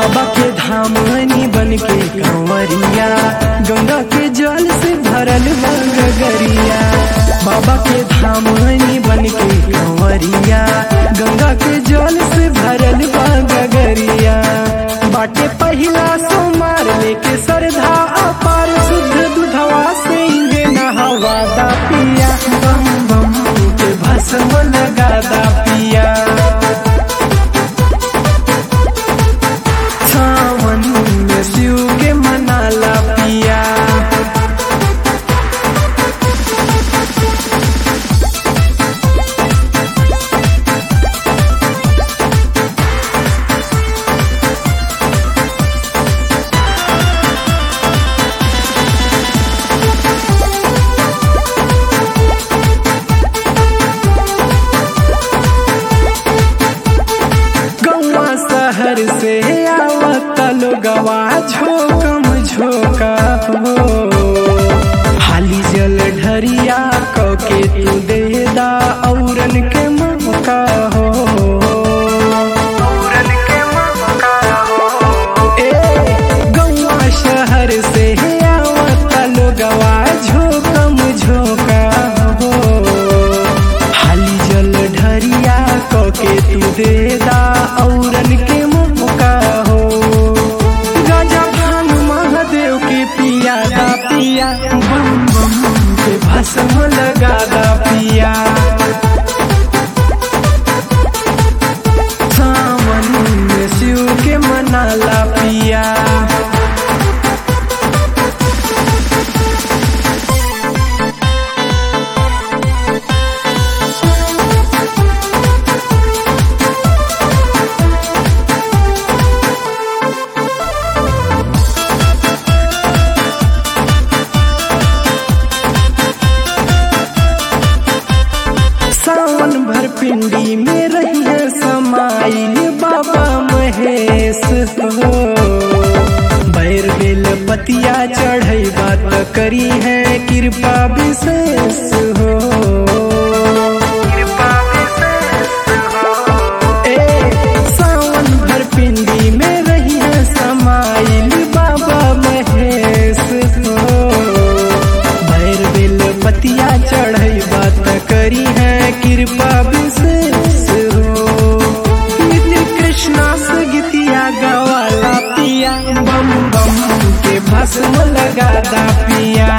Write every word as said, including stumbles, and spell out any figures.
बाबा के धामनी बन के कंवरिया, गंगा के जल से भरल बा गगरिया। बाबा के धामनी बन के कंवरिया, गंगा के जल से भरल बा गगरिया। बाटे पहिला सोमार लेके सरधा अपार, शुद्ध दुधवा से इंगे नहावा दा पिया। बम बम के भस्म लगा दा पिया। सावन में शिव के मनाला पिया। शहर से आवत लोगवा झोकम झोका हो, हाली जल ढरिया कके तू दे दा औरन के मौका हो। औरन के मौका हो। ए गौवा शहर से आवत लोगवा झोकम झोका हो, हाली जल ढरिया कके तू दे दा औरन के मौका हो। राजा भान महादेव के पिया दा पिया, बम बम के भस्म लगा दा पिया। सावन में शिव के मनाला पिया। सावन भर पिंडी में रही है समाइल बाबा महेश हो, बैर बेल पतिया चढ़ई बात करी है कृपा विशेष हो। कृपा विशेष हो। ए सावन भर पिंडी में रही है समाइल बाबा महेश हो, बैर बेल पतिया चढ़ई बात करी है कृपा विशेष हो। नित्य कृष्णा से गीतिया गवाला पिया, बम बम के भस्म लगा दा पिया।